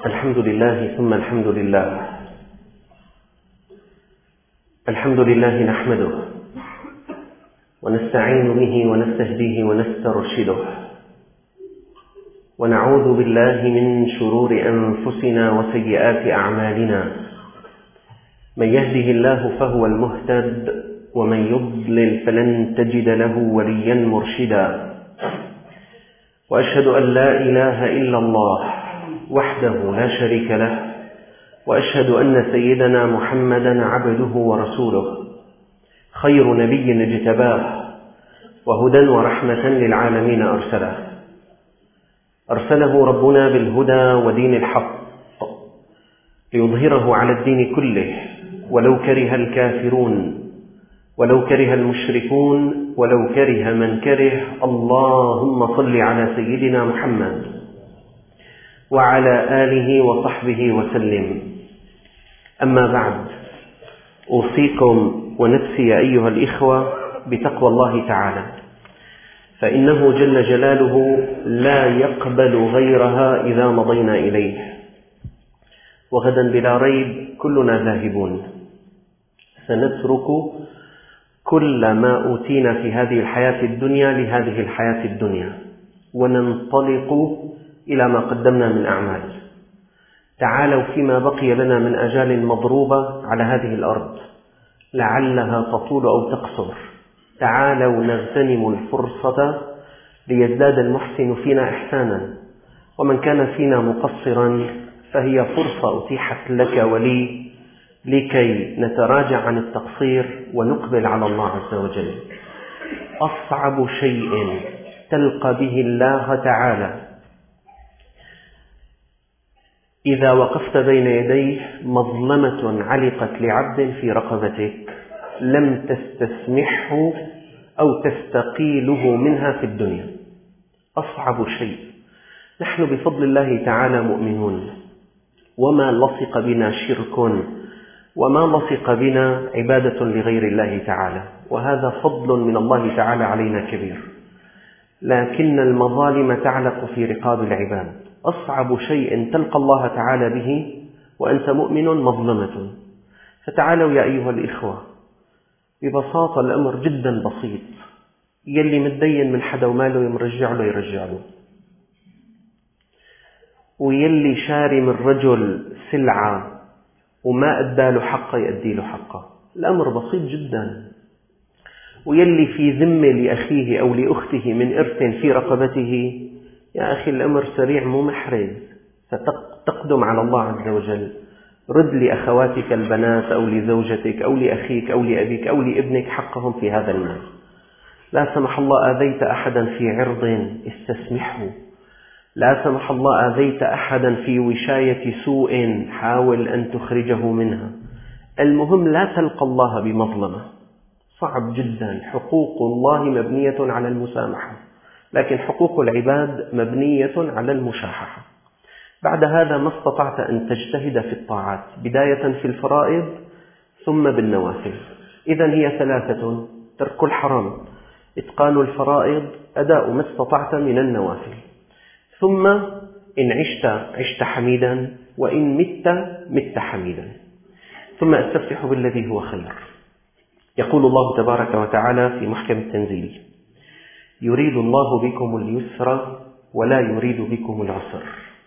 الحمد لله ثم الحمد لله. الحمد لله نحمده ونستعين به ونستهديه ونسترشده، ونعوذ بالله من شرور أنفسنا وسيئات أعمالنا. من يهده الله فهو المهتد، ومن يضلل فلن تجد له وليا مرشدا. وأشهد أن لا إله إلا الله وحده لا شريك له، وأشهد أن سيدنا محمدا عبده ورسوله، خير نبي اجتباه، وهدى ورحمة للعالمين أرسله ربنا بالهدى ودين الحق ليظهره على الدين كله، ولو كره الكافرون، ولو كره المشركون، ولو كره من كره. اللهم صل على سيدنا محمد وعلى آله وصحبه وسلم. أما بعد، أوصيكم ونفسي أيها الإخوة بتقوى الله تعالى، فإنه جل جلاله لا يقبل غيرها إذا مضينا إليه، وغدا بلا ريب كلنا ذاهبون. سنترك كل ما أوتينا في هذه الحياة الدنيا لهذه الحياة الدنيا، وننطلق إلى ما قدمنا من أعمال. تعالوا فيما بقي لنا من أجال مضروبة على هذه الأرض، لعلها تطول أو تقصر. تعالوا نغتنم الفرصة ليزداد المحسن فينا إحسانا، ومن كان فينا مقصرا فهي فرصة أتيحت لك ولي لكي نتراجع عن التقصير ونقبل على الله عز وجل. أصعب شيء تلقى به الله تعالى إذا وقفت بين يديه مظلمة علقت لعبد في رقبتك لم تستسمحه أو تستقيله منها في الدنيا. أصعب شيء. نحن بفضل الله تعالى مؤمنون، وما لصق بنا شرك، وما لصق بنا عبادة لغير الله تعالى، وهذا فضل من الله تعالى علينا كبير. لكن المظالم تعلق في رقاب العباد. أصعب شيء تلقى الله تعالى به وأنت مؤمن مظلمة. فتعالوا يا أيها الإخوة، ببساطة الأمر جدا بسيط. يلي متدين من حدا وماله يرجع له، ويلي شاري من رجل سلعة وما أداله حقه يأدي له حقه. الأمر بسيط جدا. ويلي في ذمة لأخيه أو لأخته من إرث في رقبته، يا أخي الأمر سريع مو محرز. ستقدم على الله عز وجل. رد لأخواتك البنات أو لزوجتك أو لأخيك أو لأبيك أو لابنك حقهم في هذا المال. لا سمح الله آذيت أحدا في عرض استسمحه. لا سمح الله آذيت أحدا في وشاية سوء حاول أن تخرجه منها. المهم لا تلقى الله بمظلمة. صعب جدا. حقوق الله مبنية على المسامحة، لكن حقوق العباد مبنية على المشاحة. بعد هذا ما استطعت أن تجتهد في الطاعات، بداية في الفرائض ثم بالنوافل. إذن هي ثلاثة: ترك الحرام، إتقان الفرائض، أداء ما استطعت من النوافل. ثم إن عشت حميدا، وإن مت حميدا. ثم استفتح بالذي هو خير. يقول الله تبارك وتعالى في محكم التنزيل: يريد الله بكم اليسر ولا يريد بكم العسر.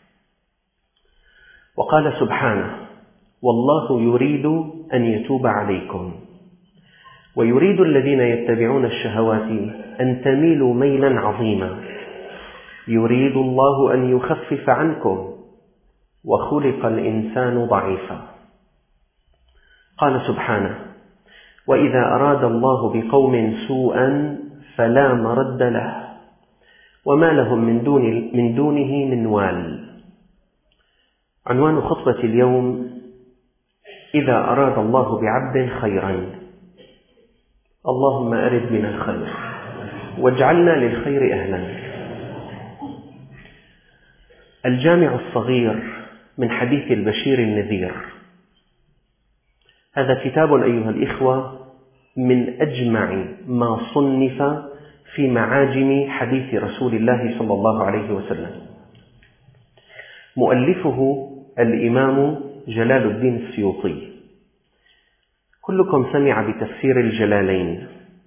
وقال سبحانه: والله يريد أن يتوب عليكم ويريد الذين يتبعون الشهوات أن تميلوا ميلا عظيما. يريد الله أن يخفف عنكم وخلق الإنسان ضعيفا. قال سبحانه: وإذا أراد الله بقوم سوءا فلا مرد له وما لهم من دونه من وال. عنوان خطبة اليوم: إذا أراد الله بعبد خيرا. اللهم أرد بنا الخير واجعلنا للخير أهلا. الجامع الصغير من حديث البشير النذير. هذا كتاب أيها الإخوة من أجمع ما صنف في معاجم حديث رسول الله صلى الله عليه وسلم. مؤلفه الإمام جلال الدين السيوطي. كلكم سمع بتفسير الجلالين.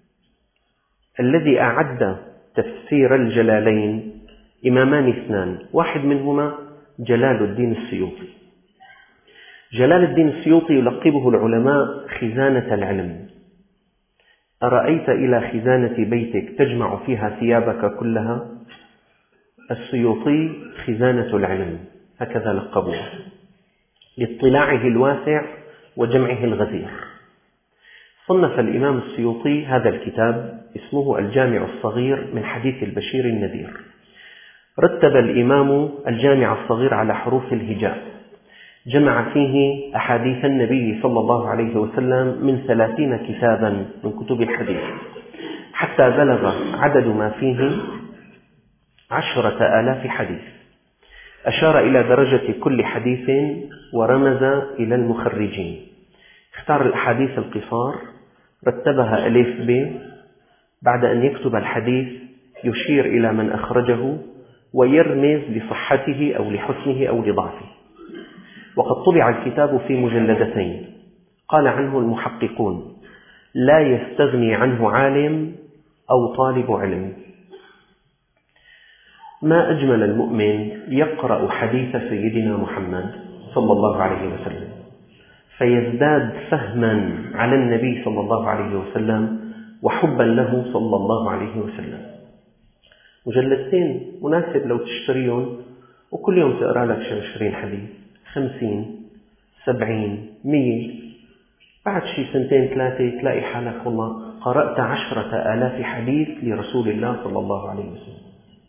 الذي أعد تفسير الجلالين إمامان اثنان، واحد منهما جلال الدين السيوطي. جلال الدين السيوطي يلقبه العلماء خزانة العلم. أرأيت إلى خزانة بيتك تجمع فيها ثيابك كلها؟ السيوطي خزانة العلم، هكذا لقبوه، لاطلاعه الواسع وجمعه الغزير. صنف الإمام السيوطي هذا الكتاب اسمه الجامع الصغير من حديث البشير النذير. رتب الإمام الجامع الصغير على حروف الهجاء، جمع فيه أحاديث النبي صلى الله عليه وسلم من 30 كتابا من كتب الحديث، حتى بلغ عدد ما فيه 10,000 حديث. أشار إلى درجة كل حديث ورمز إلى المخرجين. اختار الأحاديث القصار، رتبها ألف ب، بعد أن يكتب الحديث يشير إلى من أخرجه ويرمز لصحته أو لحسنه أو لضعفه. وقد طبع الكتاب في مجلدتين. قال عنه المحققون: لا يستغني عنه عالم أو طالب علم. ما أجمل المؤمن يقرأ حديث سيدنا محمد صلى الله عليه وسلم فيزداد فهما على النبي صلى الله عليه وسلم وحبا له صلى الله عليه وسلم. مجلدتين مناسب لو تشتريهم وكل يوم تقرأ لك 20 حديث، 50 70 100. بعد شي 2-3 تلاقي حالك والله قرأت 10,000 حديث لرسول الله صلى الله عليه وسلم.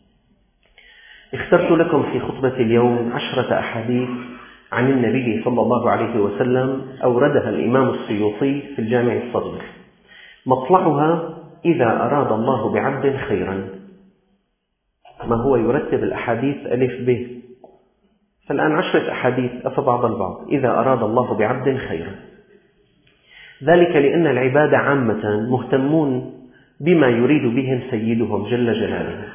اخترت لكم في خطبة اليوم 10 أحاديث عن النبي صلى الله عليه وسلم أوردها الإمام السيوطي في الجامع الصغير. مطلعها: إذا أراد الله بعبد خيرا. ما هو يرتب الأحاديث ألف ب، فالآن 10 أحاديث أفبعض البعض: إذا أراد الله بعبد خيرا. ذلك لأن العباد عامة مهتمون بما يريد بهم سيدهم جل جلاله،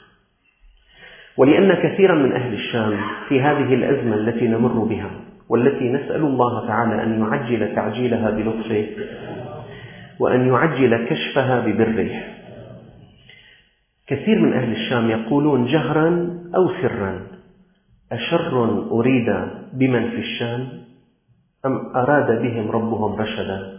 ولأن كثيرا من أهل الشام في هذه الأزمة التي نمر بها والتي نسأل الله تعالى أن يعجل تعجيلها بلطفه وأن يعجل كشفها ببره، كثير من أهل الشام يقولون جهرا أو سرا: أشر أريد بمن في الشام أم أراد بهم ربهم رشدا؟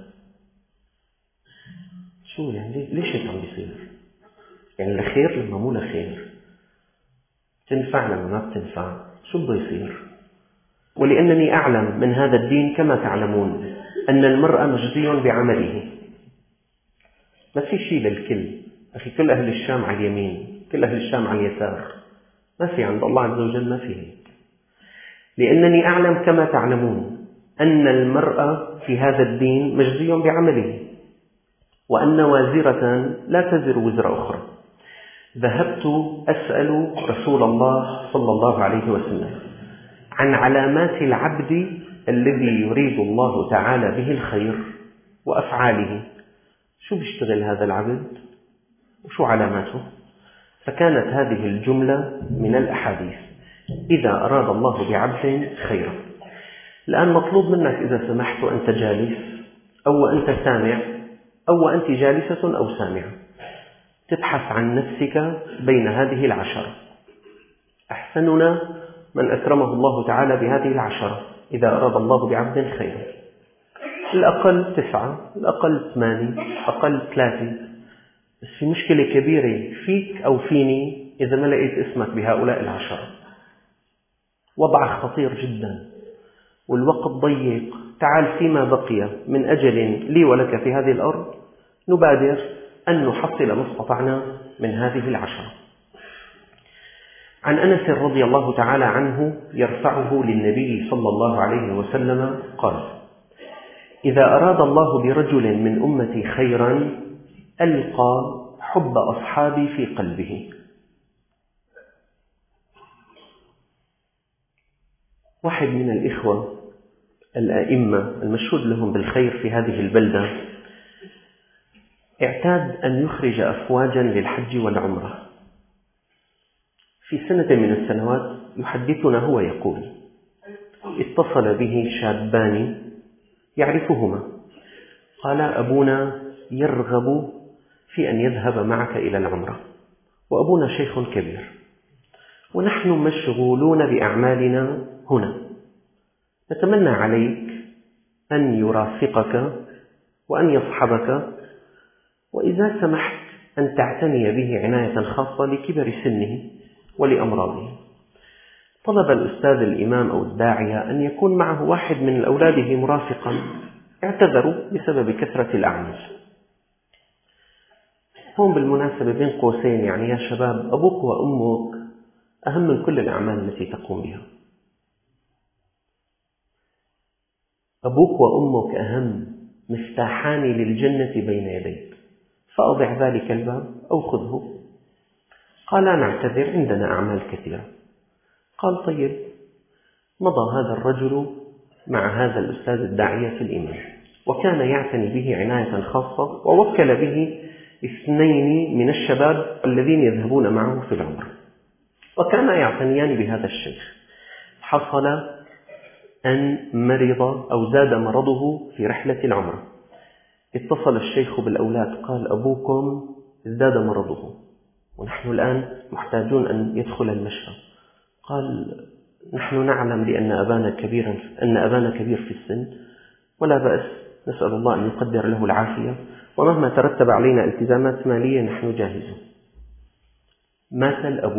شو يعني؟ ليش هيك عم بيصير؟ يعني لخير لما مو لخير، تنفع لما ما بتنفع، شو بده يصير؟ ولأنني أعلم من هذا الدين كما تعلمون أن المرء مجزي بعمله. ما في شيء للكل. أخي كل أهل الشام على اليمين، كل أهل الشام على اليسار، ما في عند الله عز وجل، ما فيه. لأنني أعلم كما تعلمون أن المرء في هذا الدين مجزي بعمله، وأن وازرة لا تزر وزر أخرى. ذهبت أسأل رسول الله صلى الله عليه وسلم عن علامات العبد الذي يريد الله تعالى به الخير وأفعاله. شو بيشتغل هذا العبد وشو علاماته؟ فكانت هذه الجملة من الأحاديث: إذا أراد الله بعبد خيرا. الآن مطلوب منك إذا سمحت وأنت جالس أو أنت سامع أو أنت جالسة أو سامعة تبحث عن نفسك بين هذه 10. أحسننا من أكرمه الله تعالى بهذه 10 إذا أراد الله بعبد خيرا. الأقل 9، الأقل 8، الأقل 3. بس في مشكلة كبيرة فيك أو فيني إذا ما لقيت اسمك بهؤلاء 10. وضع خطير جدا والوقت ضيق. تعال فيما بقي من أجل لي ولك في هذه الأرض نبادر أن نحصل ما استطعنا من هذه 10. عن أنس رضي الله تعالى عنه يرفعه للنبي صلى الله عليه وسلم قال: إذا أراد الله برجل من أمتي خيرا ألقى حب أصحابي في قلبه. واحد من الإخوة الأئمة المشهود لهم بالخير في هذه البلدة اعتاد أن يخرج أفواجا للحج والعمرة. في سنة من السنوات يحدثنا هو يقول: اتصل به شابان يعرفهما، قال: أبونا يرغب في أن يذهب معك إلى العمرة، وأبونا شيخ كبير، ونحن مشغولون بأعمالنا هنا، نتمنى عليك أن يرافقك وأن يصحبك، وإذا سمحت أن تعتني به عناية خاصة لكبر سنه ولأمراضه. طلب الأستاذ الإمام أو الداعية أن يكون معه واحد من أولاده مرافقا، اعتذروا بسبب كثرة الأعمال. هون بالمناسبة بين قوسين، يعني يا شباب، أبوك وأمك أهم من كل الأعمال التي تقوم بها. أبوك وأمك أهم، مفتاحان للجنة بين يديك، فأضع ذلك الباب أو خذه. قال: نعتذر، عندنا أعمال كثيرة. قال: طيب. مضى هذا الرجل مع هذا الأستاذ الداعية الإمام، وكان يعتني به عناية خاصة، ووكل به 2 من الشباب الذين يذهبون معه في العمر، وكان يعتنيان بهذا الشيخ. حصل أن مرض أو زاد مرضه في رحلة العمرة. اتصل الشيخ بالأولاد، قال: أبوكم ازداد مرضه، ونحن الآن محتاجون أن يدخل المشفى. قال: نحن نعلم لأن أبانا كبير في السن، ولا بأس، نسأل الله أن يقدر له العافية، ومهما ترتب علينا التزامات مالية نحن جاهزون. مات الأبو.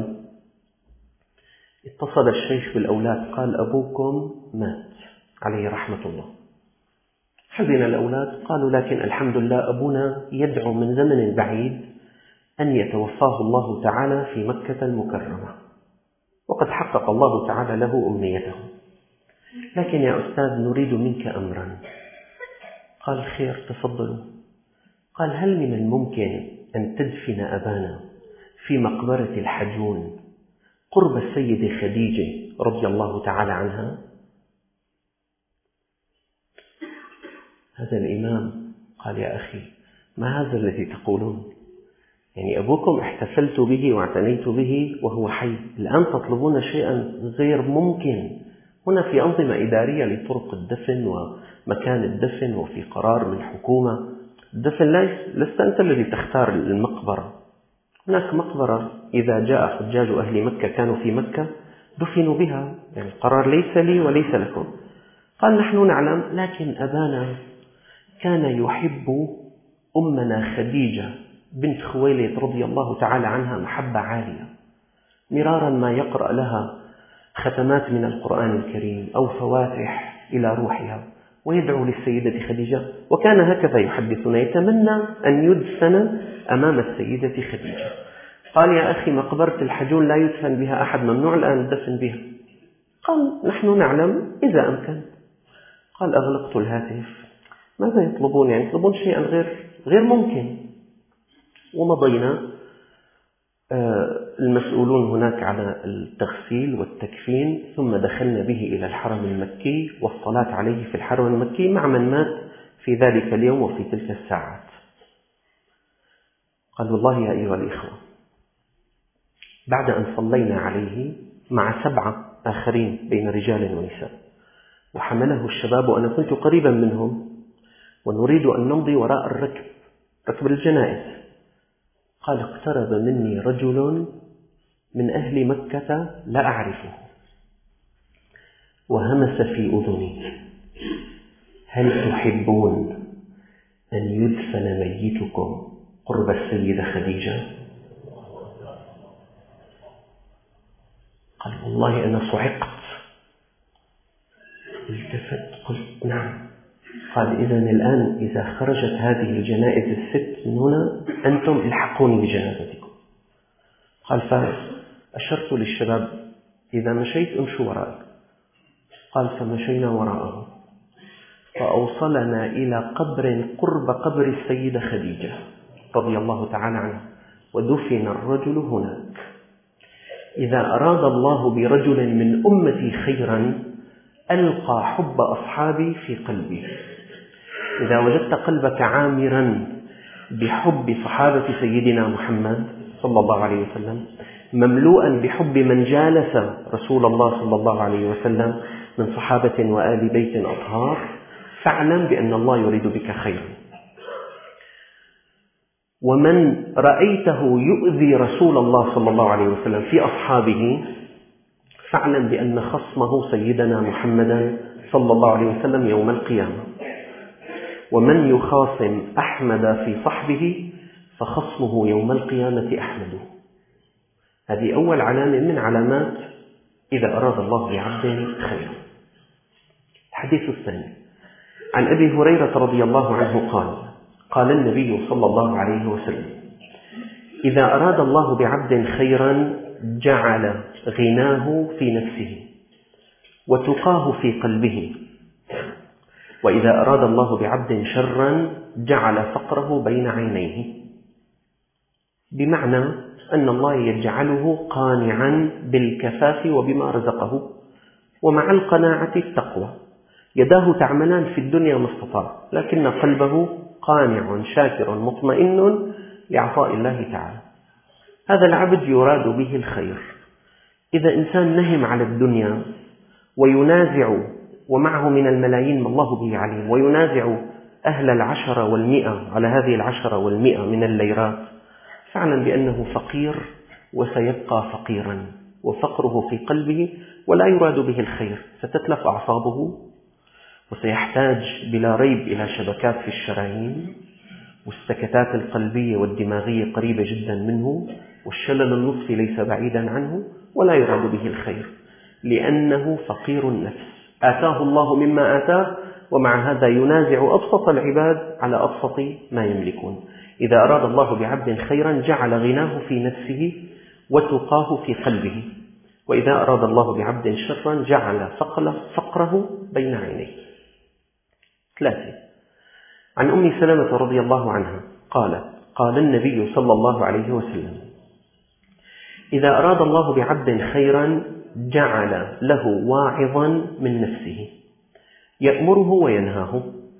اتصل الشيخ بالأولاد، قال: أبوكم مات عليه رحمة الله. حزن الأولاد، قالوا: لكن الحمد لله أبونا يدعو من زمن بعيد أن يتوفاه الله تعالى في مكة المكرمة، وقد حقق الله تعالى له أمنيته، لكن يا أستاذ نريد منك أمرا. قال: خير، تفضلوا. قال: هل من الممكن أن تدفن أبانا في مقبرة الحجون قرب السيدة خديجة رضي الله تعالى عنها؟ هذا الإمام قال: يا أخي، ما هذا الذي تقولون؟ يعني أبوكم احتفلت به واعتنيت به وهو حي، الآن تطلبون شيئا غير ممكن. هنا في أنظمة إدارية لطرق الدفن ومكان الدفن، وفي قرار من حكومة. الدفن لست أنت الذي تختار المقبرة. هناك مقبرة إذا جاء حجاج أهل مكة كانوا في مكة دفنوا بها، يعني القرار ليس لي وليس لكم. قال: نحن نعلم، لكن أبانا كان يحب أمنا خديجة بنت خويلد رضي الله تعالى عنها محبة عالية، مرارا ما يقرأ لها ختمات من القرآن الكريم أو فواتح إلى روحها، ويدعو للسيدة خديجة، وكان هكذا يحدثنا، يتمنى أن يدفن أمام السيدة خديجة. قال: يا أخي، مقبرة الحجون لا يدفن بها أحد، ممنوع الآن الدفن بها. قال: نحن نعلم إذا أمكن. قال: أغلقت الهاتف، ماذا يطلبون؟ يعني يطلبون شيئا غير ممكن. ومضينا المسؤولون هناك على التغسيل والتكفين، ثم دخلنا به إلى الحرم المكي والصلاة عليه في الحرم المكي مع من مات في ذلك اليوم وفي تلك الساعات. قال: والله يا أيها الإخوة، بعد أن صلينا عليه مع 7 آخرين بين رجال ونساء، وحمله الشباب وأنا كنت قريبا منهم، ونريد أن نمضي وراء ركب الجنائز، قال: اقترب مني رجل من أهل مكة لا أعرفه، وهمس في أذني: هل تحبون أن يدفن ميتكم قرب السيدة خديجة؟ قال: والله أنا صعقت. التفت، قلت: نعم. قال: إذن الآن إذا خرجت هذه الجنائز 6 من هنا أنتم الحقوني بجنازتكم. قال: فأشرت للشباب: إذا مشيت امشوا وراء. قال: فمشينا وراءه، فأوصلنا إلى قبر قرب قبر السيدة خديجة رضي الله تعالى عنها، ودفن الرجل هناك. إذا أراد الله برجل من أمتي خيرا ألقى حب أصحابي في قلبي. إذا وجدت قلبك عامرا بحب صحابة سيدنا محمد صلى الله عليه وسلم، مملوءا بحب من جالس رسول الله صلى الله عليه وسلم من صحابة وآل بيت أطهار، فاعلم بأن الله يريد بك خيرا. ومن رأيته يؤذي رسول الله صلى الله عليه وسلم في أصحابه، فاعلم بأن خصمه سيدنا محمدا صلى الله عليه وسلم يوم القيامة. ومن يخاصم أحمد في صحبه فخصمه يوم القيامة أحمد. هذه أول علامة من علامات إذا أراد الله بعبد خيرا. الحديث الثاني عن أبي هريرة رضي الله عنه قال: قال النبي صلى الله عليه وسلم: إذا أراد الله بعبد خيرا جعل غناه في نفسه وتقاه في قلبه، وإذا أراد الله بعبد شرا جعل فقره بين عينيه. بمعنى أن الله يجعله قانعا بالكفاف وبما رزقه، ومع القناعة التقوى. يداه تعملان في الدنيا ما استطاع، لكن قلبه قانع شاكر مطمئن لعطاء الله تعالى. هذا العبد يراد به الخير. إذا إنسان نهم على الدنيا وينازع، ومعه من الملايين ما الله به عليم، وينازع أهل 10 و100 على هذه 10 و100 من الليرات، فاعلم بأنه فقير وسيبقى فقيرا، وفقره في قلبه ولا يراد به الخير. ستتلف أعصابه، وسيحتاج بلا ريب إلى شبكات في الشرايين، والسكتات القلبية والدماغية قريبة جدا منه، والشلل النصفي ليس بعيدا عنه، ولا يراد به الخير لأنه فقير النفس. آتاه الله مما آتاه، ومع هذا ينازع أبسط العباد على أبسط ما يملكون. إذا أراد الله بعبد خيرا جعل غناه في نفسه وتقاه في قلبه، وإذا أراد الله بعبد شرا جعل فقره بين عينيه. 3. عن أم سلمة رضي الله عنها قالت: قال النبي صلى الله عليه وسلم: إذا أراد الله بعبد خيرا جعل له واعظا من نفسه يأمره وينهاه.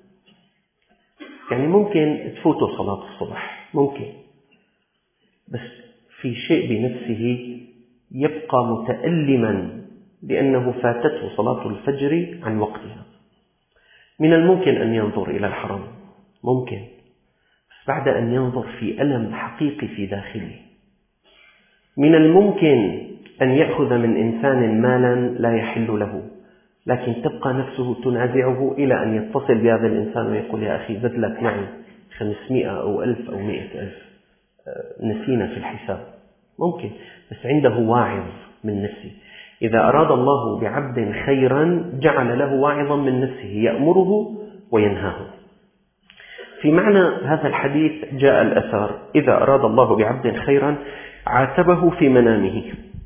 يعني ممكن تفوته صلاة الصبح، ممكن، بس في شيء بنفسه يبقى متألما لأنه فاتته صلاة الفجر عن وقتها. من الممكن أن ينظر إلى الحرام، ممكن، بس بعد أن ينظر في ألم حقيقي في داخله. من الممكن أن يأخذ من إنسان مالا لا يحل له، لكن تبقى نفسه تنازعه إلى أن يتصل بهذا الإنسان ويقول: يا أخي زد لك معي 500 أو 1000 أو 100,000، نسينا في الحساب. ممكن، بس عنده واعظ من نفسه. إذا أراد الله بعبد خيرا جعل له واعظا من نفسه يأمره وينهاه. في معنى هذا الحديث جاء الأثر: إذا أراد الله بعبد خيرا عاتبه في منامه.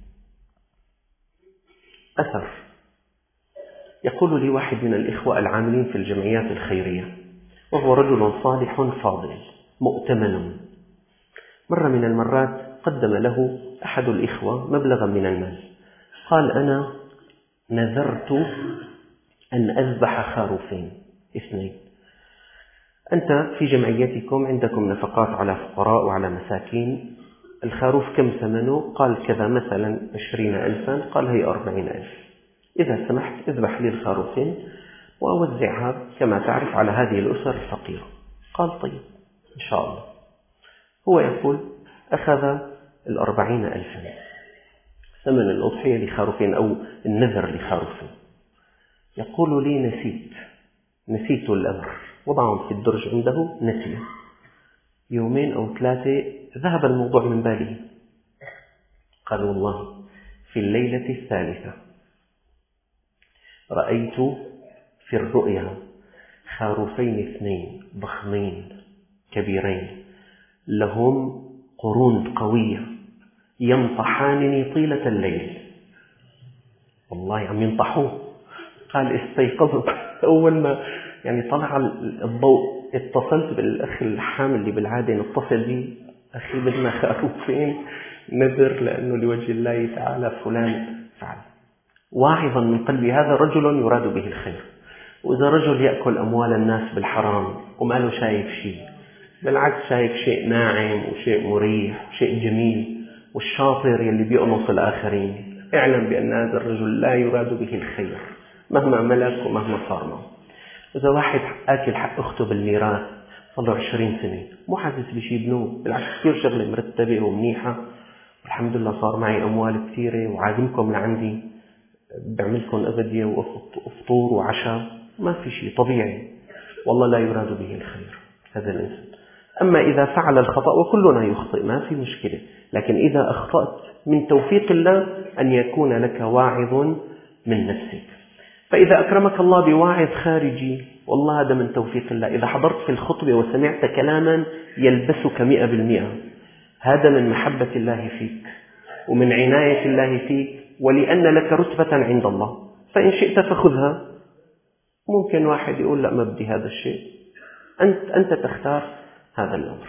أثر يقول لي واحد من الإخوة العاملين في الجمعيات الخيرية، وهو رجل صالح فاضل مؤتمن. مرة من المرات قدم له أحد الإخوة مبلغا من المال، قال: أنا نذرت أن أذبح خروفين 2. أنت في جمعيتكم عندكم نفقات على فقراء وعلى مساكين، الخروف كم ثمنه؟ قال كذا، مثلا 20,000. قال هي 40,000. إذا سمحت اذبح لي الخروفين وأوزعها كما تعرف على هذه الأسر الفقيرة. قال طيب إن شاء الله. هو يقول أخذ 40,000 ثمن الأضحية لخروفين أو النذر لخروفين. يقول لي نسيت الأمر، وضعهم في الدرج عنده، نسيه. 2 أو 3 ذهب الموضوع من باله. قال والله في الليلة الثالثة رأيت في الرؤيا خروفين 2 ضخمين كبيرين لهم قرون قوية ينطحانني طيلة الليل. والله عم ينطحوه. قال استيقظت أول ما طلع الضوء، اتصلت بالأخ الحامل اللي بالعادة نتصل به: أخي بدنا خروفين نذر لأنه لوجه الله تعالى فلان فعل. واعظا من قلبي. هذا رجل يراد به الخير. وإذا رجل يأكل أموال الناس بالحرام وما له شايف شيء، بالعكس شايف شيء ناعم وشيء مريح وشيء جميل، والشاطر يلي بيقنص الآخرين، اعلم بأن هذا الرجل لا يراد به الخير مهما ملك ومهما صار معه. إذا واحد آكل حق أخته بالميراث صار له 20 سنة مو حاسس بشي بنوه، بالعكس كثير شغلة مرتبة ومنيحة، والحمد لله صار معي أموال كثيرة وعازمكم لعندي بعملكم أبدية وفطور وعشاء، ما في شيء طبيعي، والله لا يراد به الخير هذا الإنسان. أما إذا فعل الخطأ وكلنا يخطئ ما في مشكلة، لكن إذا أخطأت من توفيق الله أن يكون لك واعظ من نفسك. فإذا أكرمك الله بواعظ خارجي والله هذا من توفيق الله. إذا حضرت في الخطبة وسمعت كلاما يلبسك 100%، هذا من محبة الله فيك ومن عناية الله فيك، ولأن لك رتبة عند الله، فإن شئت فخذها. ممكن واحد يقول لا ما بدي هذا الشيء، أنت تختار هذا الأمر.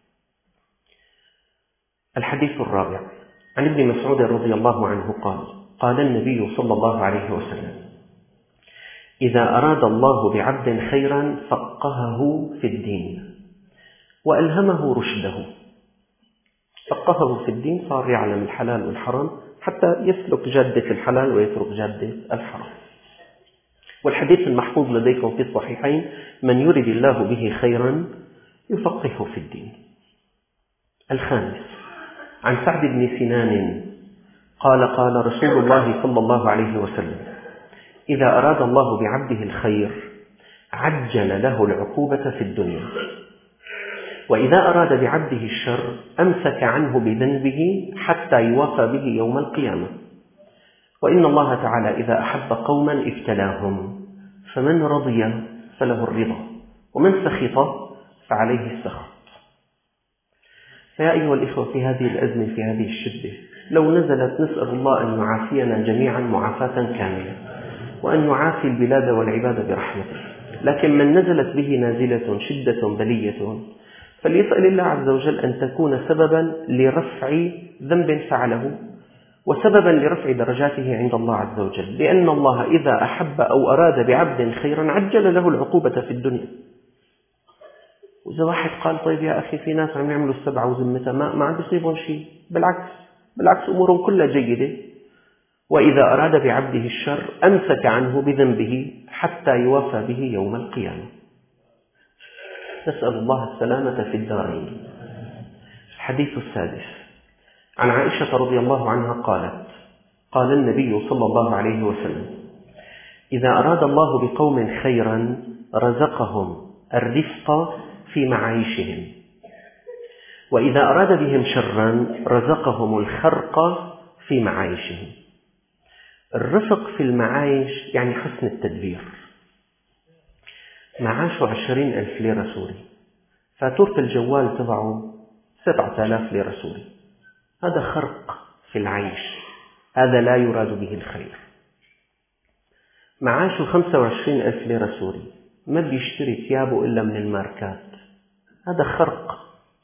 الحديث الرابع عن ابن مسعود رضي الله عنه قال: قال النبي صلى الله عليه وسلم: إذا أراد الله بعبد خيرا فقهه في الدين وألهمه رشده. فقهه في الدين، صار يعلم الحلال والحرام حتى يسلك جادة الحلال ويترك جادة الحرام. والحديث المحفوظ لديكم في الصحيحين: من يرد الله به خيرا يفقهه في الدين. الخامس عن سعد بن سنان قال: قال رسول الله صلى الله عليه وسلم: إذا أراد الله بعبده الخير عجل له العقوبة في الدنيا، وإذا أراد بعبده الشر أمسك عنه بذنبه حتى يوافى به يوم القيامة. وإن الله تعالى إذا أحب قوما ابتلاهم، فمن رضي فله الرضا، ومن سخط فعليه السخط. فيا أيها الإخوة، في هذه الأزمة، في هذه الشدة، لو نزلت نسأل الله أن يعافينا جميعا معافاة كاملة، وأن يعافي البلاد والعباد برحمته. لكن من نزلت به نازلة شدة بلية فليسأل الله عز وجل أن تكون سببا لرفع ذنب فعله، وسببا لرفع درجاته عند الله عز وجل، لأن الله إذا أحب أو أراد بعبد خيرا عجل له العقوبة في الدنيا. وإذا واحد قال: طيب يا أخي، في ناس عم يعملوا السبعة وزمتها ما عم يصيبهم شيء، بالعكس أمورهم كلها جيدة. وإذا أراد بعبده الشر أمسك عنه بذنبه حتى يوافى به يوم القيامة. نسأل الله السلامة في الدارين. الحديث السادس عن عائشة رضي الله عنها قالت: قال النبي صلى الله عليه وسلم: إذا أراد الله بقوم خيرا رزقهم الرفق في معايشهم، وإذا أراد بهم شرا رزقهم الخرق في معايشهم. الرفق في المعايش يعني حسن التدبير. معاشه 20,000 ليرة سوري، فاتورة الجوال تبعه 7,000 ليرة سوري، هذا خرق في العيش، هذا لا يراد به الخير. معاشه 25,000 ليرة سوري، ما بيشتري ثيابه إلا من الماركات، هذا خرق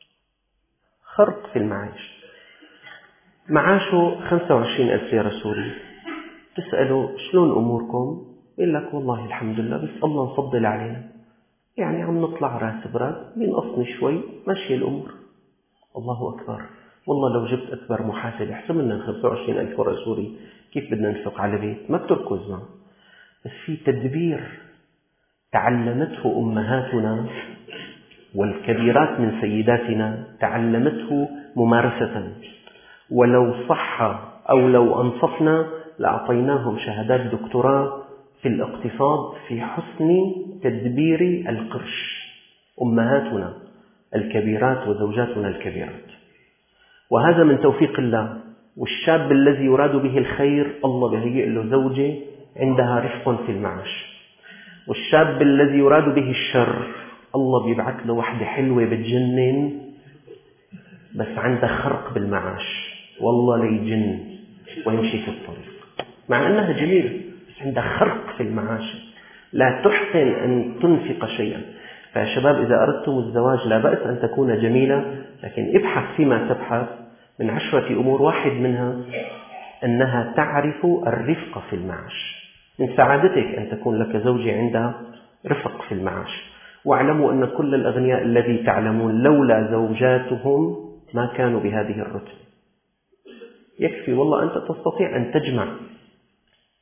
في المعاش. معاشه 25,000 ليرة سوري، تسأله: شلون أموركم؟ يقول لك: والله الحمد لله، بس الله نفضل علينا، يعني عم نطلع راس براس، بينقصني شوي، ماشي الأمور. الله أكبر، والله لو جبت أكبر محاسب أحسن من 25,000 ورقة سوري، كيف بدنا ننفق على بيت؟ ما بتركز معه. بس في تدبير تعلمته أمهاتنا والكبيرات من سيداتنا، تعلمته ممارسة، ولو صح أو لو أنصفنا لأعطيناهم شهادات دكتوراه في الاقتصاد في حسن تدبير القرش، أمهاتنا الكبيرات وزوجاتنا الكبيرات. وهذا من توفيق الله. والشاب الذي يراد به الخير الله بيهيئ له زوجة عندها رفق في المعاش، والشاب الذي يراد به الشر الله بيبعث له واحدة حلوة بتجنن بس عندها خرق بالمعاش، والله ليجن ويمشي في الطريق مع أنها جميلة بس عندها خرق في المعاش، لا تحسن أن تنفق شيئا. فيا شباب، إذا أردتم الزواج لا بأس أن تكون جميلة، لكن ابحث فيما تبحث من 10 أمور، واحد منها أنها تعرف الرفق في المعاش. من سعادتك أن تكون لك زوجة عندها رفق في المعاش. واعلموا أن كل الأغنياء الذي تعلمون لولا زوجاتهم ما كانوا بهذه الرتبة. يكفي والله أنت تستطيع أن تجمع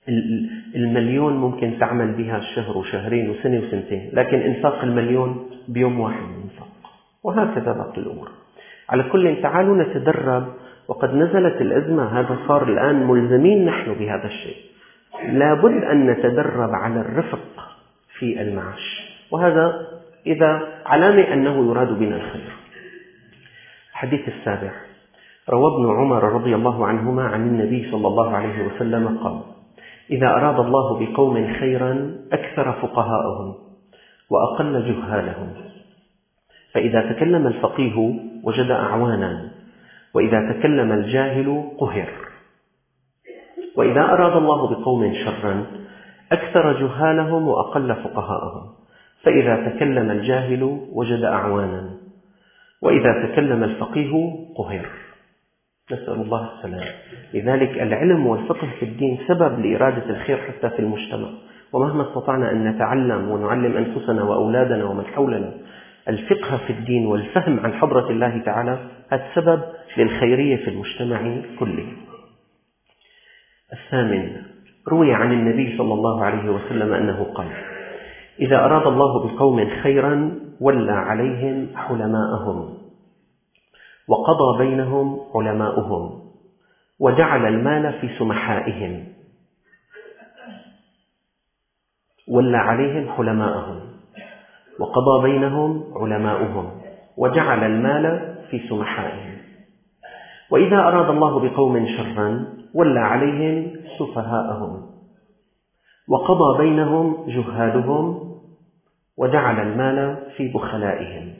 المليون ممكن تعمل بها شهر وشهرين وسنة وسنتين، لكن إنفاق المليون بيوم واحد ينفق، وهكذا باقي الأمور. على كل تعالوا نتدرب، وقد نزلت الأزمة، هذا صار الآن ملزمين نحن بهذا الشيء. لابد أن نتدرب على الرفق في المعاش، وهذا إذا علامة أنه يراد بنا الخير. الحديث السابع، روى ابن عمر رضي الله عنهما عن النبي صلى الله عليه وسلم قال: إذا أراد الله بقوم خيرا أكثر فقهاءهم وأقل جهالهم، فإذا تكلم الفقيه وجد أعوانا، وإذا تكلم الجاهل قهر. وإذا أراد الله بقوم شرا أكثر جهالهم وأقل فقهاءهم، فإذا تكلم الجاهل وجد أعوانا، وإذا تكلم الفقيه قهر. نسأل الله السلام. لذلك العلم والفقه في الدين سبب لإرادة الخير حتى في المجتمع، ومهما استطعنا أن نتعلم ونعلم أنفسنا وأولادنا ومن حولنا الفقه في الدين والفهم عن حضرة الله تعالى، هذا سبب للخيرية في المجتمع كله. الثامن، روي عن النبي صلى الله عليه وسلم أنه قال: إذا أراد الله بقوم خيرا ولى عليهم حلماءهم، وقضى بينهم علماؤهم، وجعل المال في سمحائهم. ولى عليهم حلماءهم وقضى بينهم علماؤهم وجعل المال في سمحائهم. وإذا أراد الله بقوم شرا ولى عليهم سفهاءهم، وقضى بينهم جهالهم، وجعل المال في بخلائهم.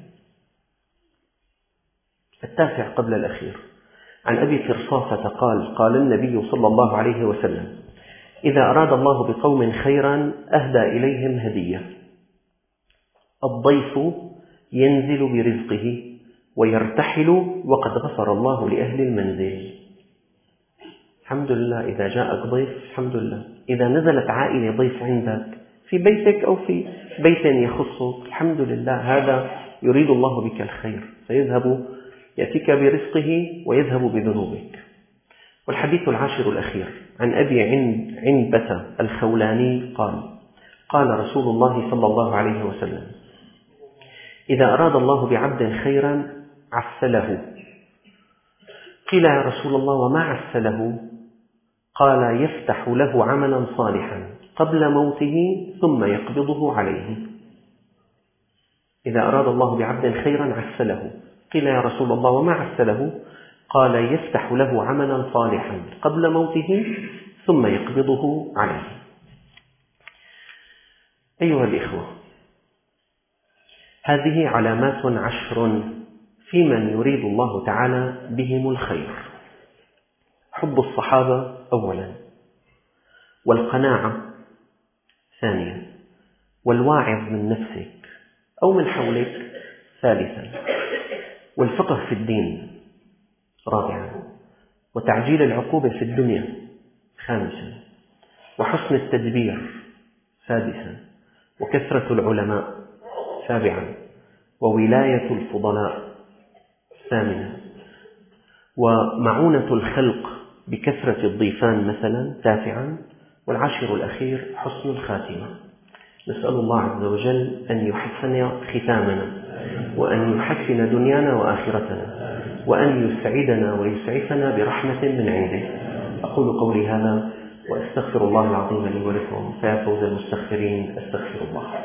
التاسع قبل الأخير، عن أبي فرصافة قال: قال النبي صلى الله عليه وسلم: إذا أراد الله بقوم خيرا أهدى إليهم هدية. الضيف ينزل برزقه ويرتحل وقد غفر الله لأهل المنزل. الحمد لله إذا جاءك ضيف، الحمد لله إذا نزلت عائلة ضيف عندك في بيتك أو في بيت يخصك، الحمد لله، هذا يريد الله بك الخير، فيذهب يأتيك برزقه ويذهب بذنوبك. والحديث العاشر الأخير، عن أبي عنبة الخولاني قال: قال رسول الله صلى الله عليه وسلم: إذا أراد الله بعبد خيرا عسله. قيل: يا رسول الله وما عسله؟ قال: يفتح له عملا صالحا قبل موته ثم يقبضه عليه. إذا أراد الله بعبد خيرا عسله. قيل: يا رسول الله وما عسله؟ قال: يفتح له عملا صالحا قبل موته ثم يقبضه عليه. أيها الإخوة، هذه علامات 10 في من يريد الله تعالى بهم الخير. حب الصحابة أولا، والقناعة ثانيا، والواعظ من نفسك أو من حولك ثالثا، والفقه في الدين رابعا، وتعجيل العقوبة في الدنيا خامسا، وحسن التدبير سادسا، وكثرة العلماء سابعا، وولاية الفضلاء ثامنا، ومعونة الخلق بكثرة الضيفان مثلا تاسعا، والعاشر الأخير حسن الخاتمة. نسأل الله عز وجل أن يحسن ختامنا، وأن يحسن دنيانا وآخرتنا، وأن يسعدنا ويسعفنا برحمة من عنده. أقول قولي هذا وأستغفر الله العظيم لي ولكم، فيا فوز المستغفرين، أستغفر الله.